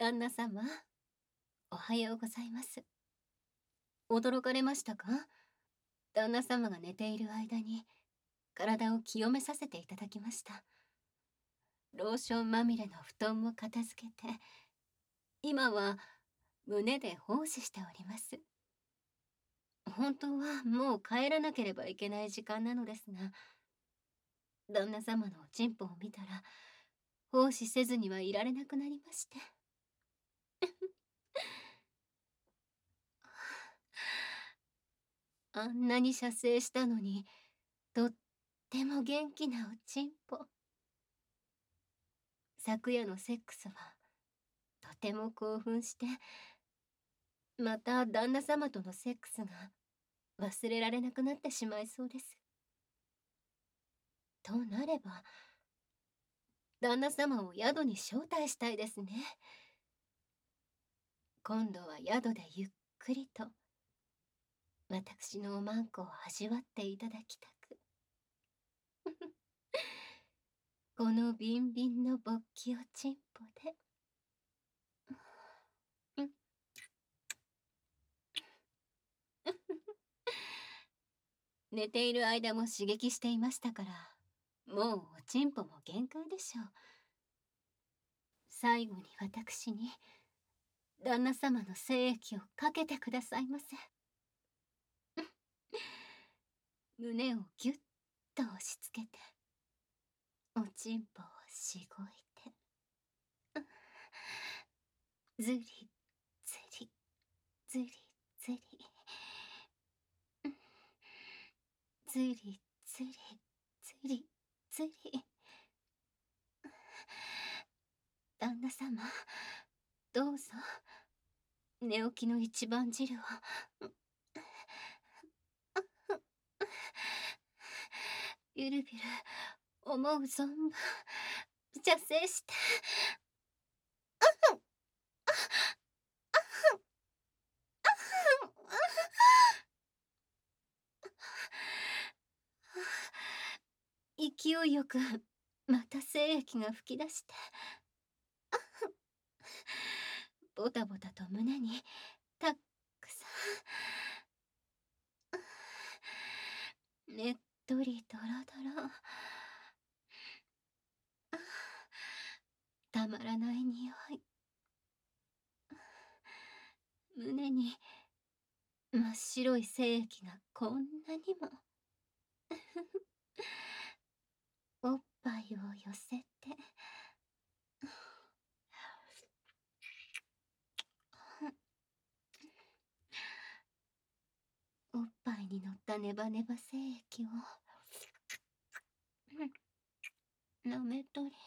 旦那様、おはようございます。驚かれましたか？旦那様が寝ている間に体を清めさせていただきました。ローションまみれの布団も片付けて、今は胸で奉仕しております。本当はもう帰らなければいけない時間なのですが、旦那様のおちんぽを見たら、奉仕せずにはいられなくなりまして。あんなに射精したのに、とっても元気なおちんぽ。昨夜のセックスは、とても興奮して、また旦那様とのセックスが忘れられなくなってしまいそうです。となれば、旦那様を宿に招待したいですね。今度は宿でゆっくりと、私のおまんこを味わっていただきたく。このビンビンの勃起おちんぽで。うん。寝ている間も刺激していましたから、もうおちんぽも限界でしょう。最後に私に、旦那様の精液をかけてくださいませ。胸をぎゅっと押し付けて、おちんぽをしごいて、ずりずりずりずりずりずりずりずり。旦那様、どうぞ寝起きの一番汁を。ゆるびる思う存分射精して。勢いよくまた精液が吹き出して、ボタボタと胸にたっくさん、ねっとりとろとろ、たまらない匂い。胸に真っ白い精液がこんなにも。おっぱいを寄せて、おっぱいに乗ったネバネバ精液をなめとり、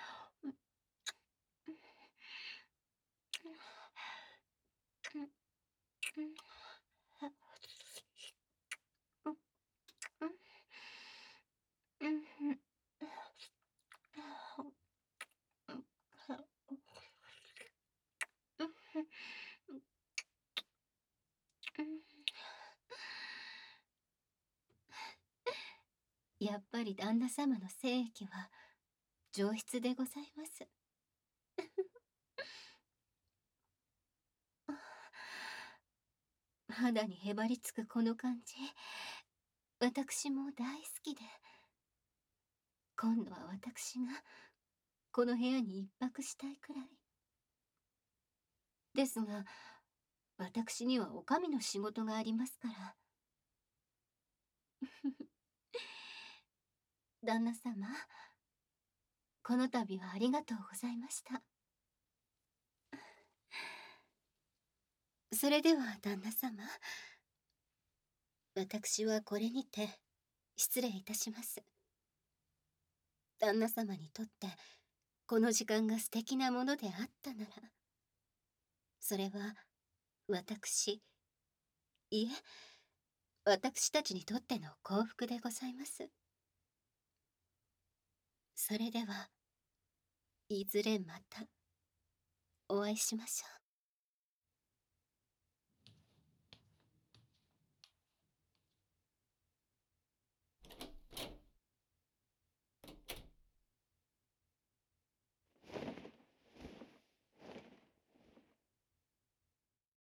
やっぱり旦那様の精液は上質でございます。肌にへばりつくこの感じ、私も大好きで、今度は私がこの部屋に一泊したいくらい。ですが、私にはお上の仕事がありますから。旦那様、この度はありがとうございました。それでは旦那様、私はこれにて失礼いたします。旦那様にとってこの時間が素敵なものであったなら、それは私、いえ、私たちにとっての幸福でございます。それでは、いずれまたお会いしましょう。